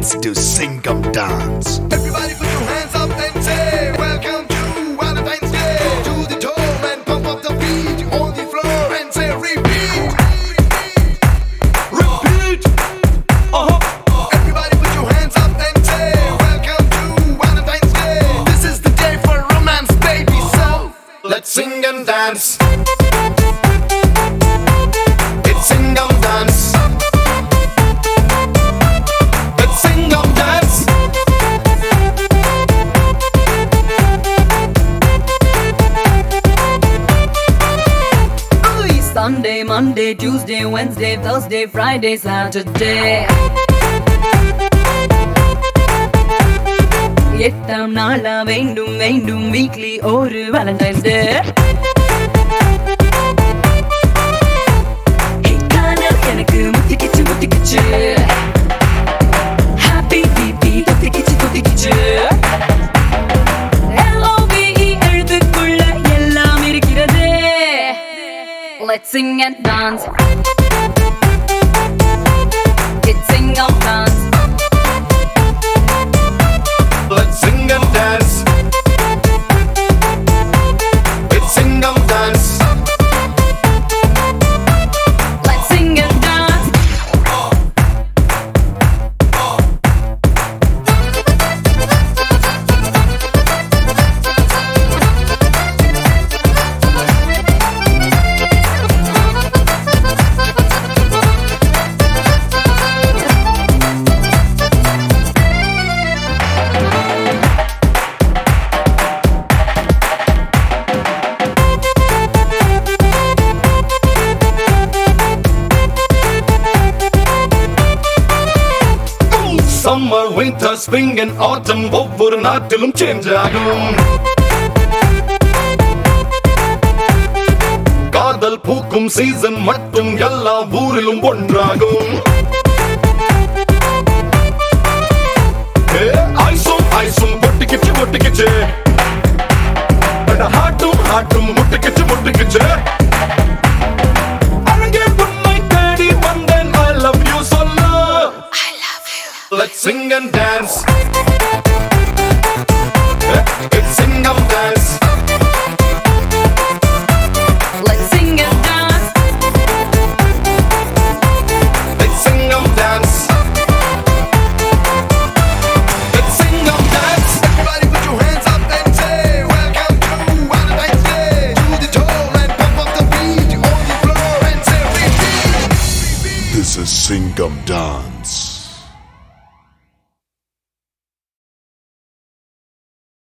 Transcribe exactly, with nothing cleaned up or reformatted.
let's do Singham dance. Everybody put your hands up and say, welcome to Valentine's Day. To the toe and pump up the beat on the floor and say repeat. Repeat. Uh-huh. Everybody put your hands up and say, welcome to Valentine's Day. This is the day for romance, baby, so let's sing and dance. It's Singham dance. Let's Singham dance. Sunday, Monday, Tuesday, Wednesday, Thursday, Friday, Saturday. எட்டாம் நாளா வேண்டும் வேண்டும் weekly ஒரு valentine's day. எனக்கு முத்திக்கிச்சு முத்திக்கிச்சு happy பிபி தொத்திக்கிச்சு தொத்திக்கிச்சு எல்ஓவிஇ எழுத்துக்குள்ள எல்லாம் இருக்கிறது. Let's sing and dance. It's Singham dance. Let's sing and dance. It's Singham dance. Let's sing and dance. Summer, winter, spring and autumn ஒவ்வொரு நாட்டிலும் சேஞ்ச் ஆகும். காதல் பூக்கும் சீசன் மட்டும் எல்லா ஊரிலும் ஒன்றாகும். ஐசும் ஐசும் ஒட்டிக்கிச்சு ஒட்டிக்கிச்சு ஹாட்டும் ஹாட்டும் முட்டிக்கிச்சு முட்டிக்கிச்சு அழகே உன்னை தேடி வந்தேன் I love you சொல்ல. Let's sing and dance. It's Singham dance. Let's sing and dance. It's Singham dance. It's Singham dance. Everybody put your hands up and say, welcome to Valentine's Day. To the toe and pump up the beat on the floor and say repeat. This is Singham dance.